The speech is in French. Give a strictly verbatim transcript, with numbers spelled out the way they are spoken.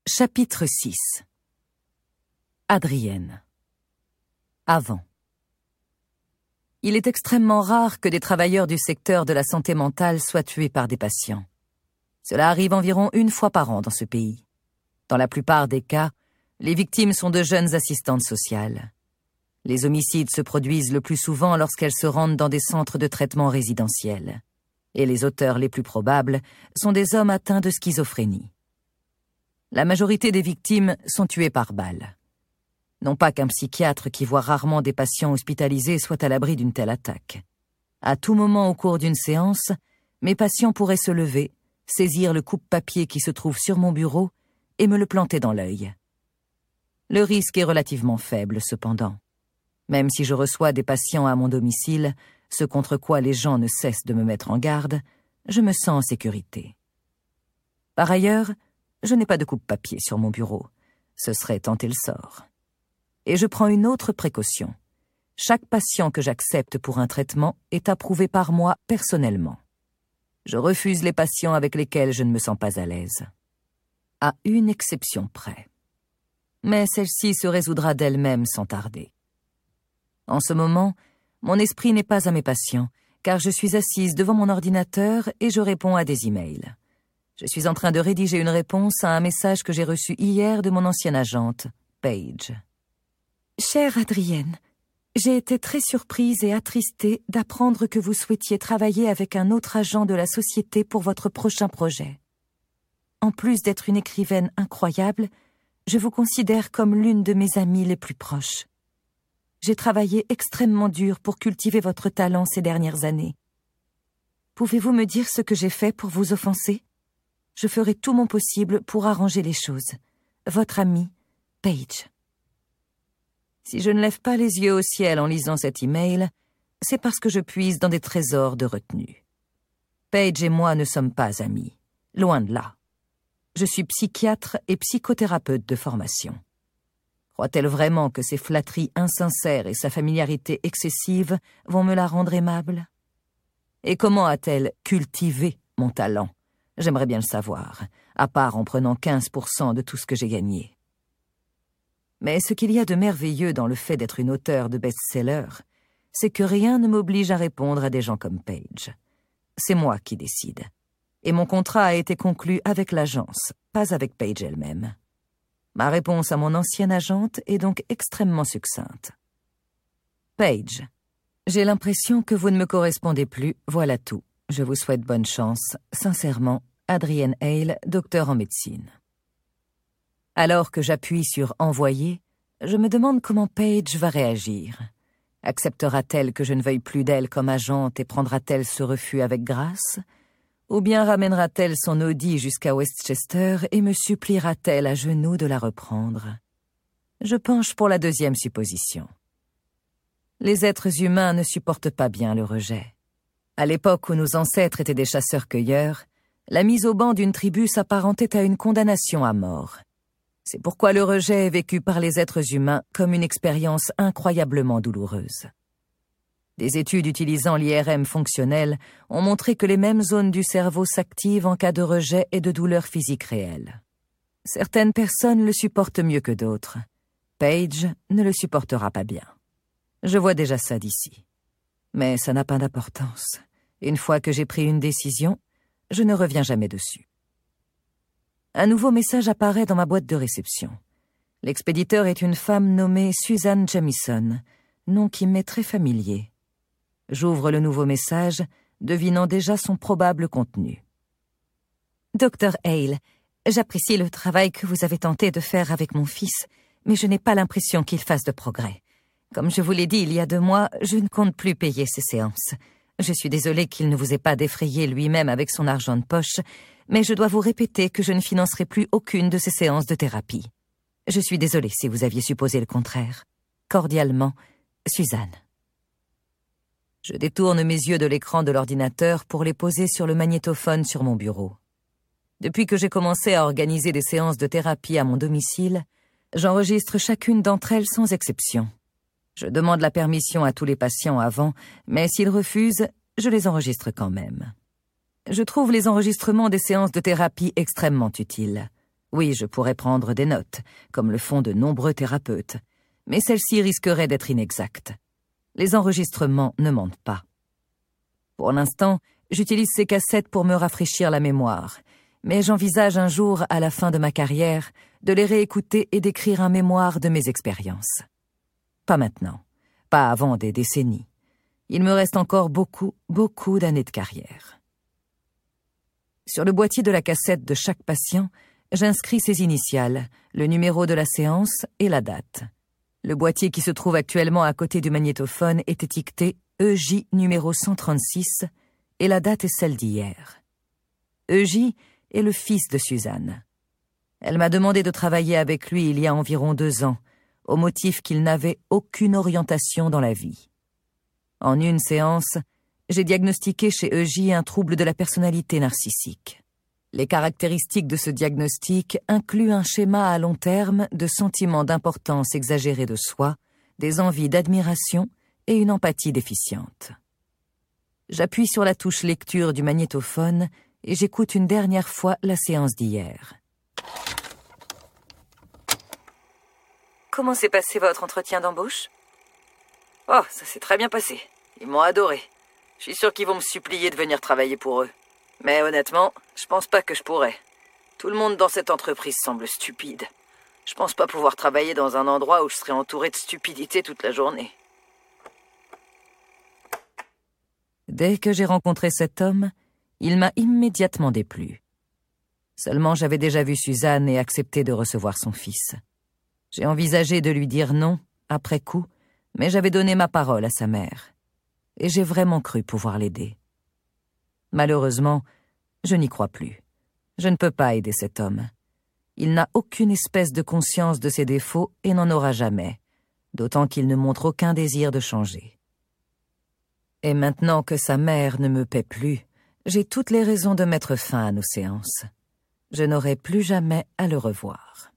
Chapitre six. Adrienne. Avant. Il est extrêmement rare que des travailleurs du secteur de la santé mentale soient tués par des patients. Cela arrive environ une fois par an dans ce pays. Dans la plupart des cas, les victimes sont de jeunes assistantes sociales. Les homicides se produisent le plus souvent lorsqu'elles se rendent dans des centres de traitement résidentiels. Et les auteurs les plus probables sont des hommes atteints de schizophrénie. La majorité des victimes sont tuées par balle. Non pas qu'un psychiatre qui voit rarement des patients hospitalisés soit à l'abri d'une telle attaque. À tout moment au cours d'une séance, mes patients pourraient se lever, saisir le coupe-papier qui se trouve sur mon bureau et me le planter dans l'œil. Le risque est relativement faible, cependant. Même si je reçois des patients à mon domicile, ce contre quoi les gens ne cessent de me mettre en garde, je me sens en sécurité. Par ailleurs, je n'ai pas de coupe-papier sur mon bureau. Ce serait tenter le sort. Et je prends une autre précaution. Chaque patient que j'accepte pour un traitement est approuvé par moi personnellement. Je refuse les patients avec lesquels je ne me sens pas à l'aise. À une exception près. Mais celle-ci se résoudra d'elle-même sans tarder. En ce moment, mon esprit n'est pas à mes patients, car je suis assise devant mon ordinateur et je réponds à des emails. Je suis en train de rédiger une réponse à un message que j'ai reçu hier de mon ancienne agente, Paige. Chère Adrienne, j'ai été très surprise et attristée d'apprendre que vous souhaitiez travailler avec un autre agent de la société pour votre prochain projet. En plus d'être une écrivaine incroyable, je vous considère comme l'une de mes amies les plus proches. J'ai travaillé extrêmement dur pour cultiver votre talent ces dernières années. Pouvez-vous me dire ce que j'ai fait pour vous offenser ? Je ferai tout mon possible pour arranger les choses. Votre amie, Paige. Si je ne lève pas les yeux au ciel en lisant cet email, c'est parce que je puise dans des trésors de retenue. Paige et moi ne sommes pas amis. Loin de là. Je suis psychiatre et psychothérapeute de formation. Croit-elle vraiment que ses flatteries insincères et sa familiarité excessive vont me la rendre aimable ? Et comment a-t-elle cultivé mon talent ? J'aimerais bien le savoir, à part en prenant quinze pour cent de tout ce que j'ai gagné. Mais ce qu'il y a de merveilleux dans le fait d'être une auteure de best-seller, c'est que rien ne m'oblige à répondre à des gens comme Paige. C'est moi qui décide. Et mon contrat a été conclu avec l'agence, pas avec Paige elle-même. Ma réponse à mon ancienne agente est donc extrêmement succincte. Paige, j'ai l'impression que vous ne me correspondez plus, voilà tout. Je vous souhaite bonne chance. Sincèrement, Adrienne Hale, docteur en médecine. Alors que j'appuie sur « Envoyer », je me demande comment Paige va réagir. Acceptera-t-elle que je ne veuille plus d'elle comme agente et prendra-t-elle ce refus avec grâce ? Ou bien ramènera-t-elle son Audi jusqu'à Westchester et me suppliera-t-elle à genoux de la reprendre ? Je penche pour la deuxième supposition. Les êtres humains ne supportent pas bien le rejet. À l'époque où nos ancêtres étaient des chasseurs-cueilleurs, la mise au ban d'une tribu s'apparentait à une condamnation à mort. C'est pourquoi le rejet est vécu par les êtres humains comme une expérience incroyablement douloureuse. Des études utilisant l'I R M fonctionnel ont montré que les mêmes zones du cerveau s'activent en cas de rejet et de douleur physique réelle. Certaines personnes le supportent mieux que d'autres. Paige ne le supportera pas bien. Je vois déjà ça d'ici. Mais ça n'a pas d'importance. Une fois que j'ai pris une décision, je ne reviens jamais dessus. Un nouveau message apparaît dans ma boîte de réception. L'expéditeur est une femme nommée Suzanne Jamison, nom qui m'est très familier. J'ouvre le nouveau message, devinant déjà son probable contenu. Docteur Hale, j'apprécie le travail que vous avez tenté de faire avec mon fils, mais je n'ai pas l'impression qu'il fasse de progrès. Comme je vous l'ai dit il y a deux mois, je ne compte plus payer ces séances. Je suis désolée qu'il ne vous ait pas défrayé lui-même avec son argent de poche, mais je dois vous répéter que je ne financerai plus aucune de ces séances de thérapie. Je suis désolée si vous aviez supposé le contraire. Cordialement, Suzanne. Je détourne mes yeux de l'écran de l'ordinateur pour les poser sur le magnétophone sur mon bureau. Depuis que j'ai commencé à organiser des séances de thérapie à mon domicile, j'enregistre chacune d'entre elles sans exception. Je demande la permission à tous les patients avant, mais s'ils refusent, je les enregistre quand même. Je trouve les enregistrements des séances de thérapie extrêmement utiles. Oui, je pourrais prendre des notes, comme le font de nombreux thérapeutes, mais celles-ci risqueraient d'être inexactes. Les enregistrements ne mentent pas. Pour l'instant, j'utilise ces cassettes pour me rafraîchir la mémoire, mais j'envisage un jour, à la fin de ma carrière, de les réécouter et d'écrire un mémoire de mes expériences. Pas maintenant, pas avant des décennies. Il me reste encore beaucoup, beaucoup d'années de carrière. Sur le boîtier de la cassette de chaque patient, j'inscris ses initiales, le numéro de la séance et la date. Le boîtier qui se trouve actuellement à côté du magnétophone est étiqueté E J numéro cent trente-six et la date est celle d'hier. E J est le fils de Suzanne. Elle m'a demandé de travailler avec lui il y a environ deux ans, au motif qu'il n'avait aucune orientation dans la vie. En une séance, j'ai diagnostiqué chez E J un trouble de la personnalité narcissique. Les caractéristiques de ce diagnostic incluent un schéma à long terme de sentiments d'importance exagérée de soi, des envies d'admiration et une empathie déficiente. J'appuie sur la touche lecture du magnétophone et j'écoute une dernière fois la séance d'hier. Comment s'est passé votre entretien d'embauche? Oh, ça s'est très bien passé. Ils m'ont adoré. Je suis sûr qu'ils vont me supplier de venir travailler pour eux. Mais honnêtement, je pense pas que je pourrais. Tout le monde dans cette entreprise semble stupide. Je pense pas pouvoir travailler dans un endroit où je serais entouré de stupidité toute la journée. Dès que j'ai rencontré cet homme, il m'a immédiatement déplu. Seulement j'avais déjà vu Suzanne et accepté de recevoir son fils. J'ai envisagé de lui dire non, après coup, mais j'avais donné ma parole à sa mère. Et j'ai vraiment cru pouvoir l'aider. Malheureusement, je n'y crois plus. Je ne peux pas aider cet homme. Il n'a aucune espèce de conscience de ses défauts et n'en aura jamais, d'autant qu'il ne montre aucun désir de changer. Et maintenant que sa mère ne me paie plus, j'ai toutes les raisons de mettre fin à nos séances. Je n'aurai plus jamais à le revoir.